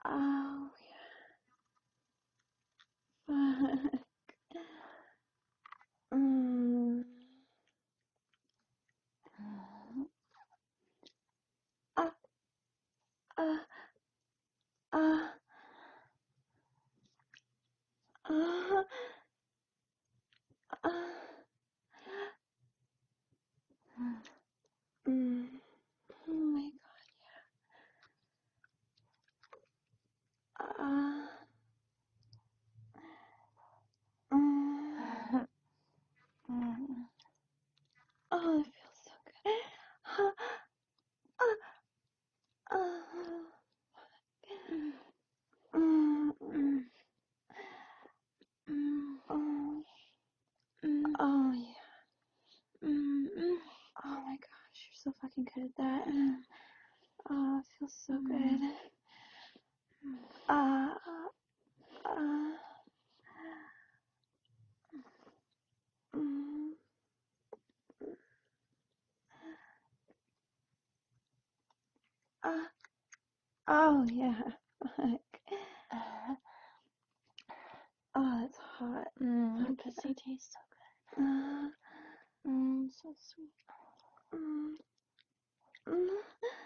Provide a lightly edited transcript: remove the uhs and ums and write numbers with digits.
Oh, fuck. Mm. Ah, ah, ah, ah, ah. Mm. Oh my god. Mm. Oh, it feels so good. Mm, mm, mm, oh yeah. Oh my gosh, you're so fucking good at that. Oh, it feels so good. Uh, uh, mm, uh, oh yeah. Oh, it's hot. Pussy tastes so good. Uh, So sweet. mm, mm.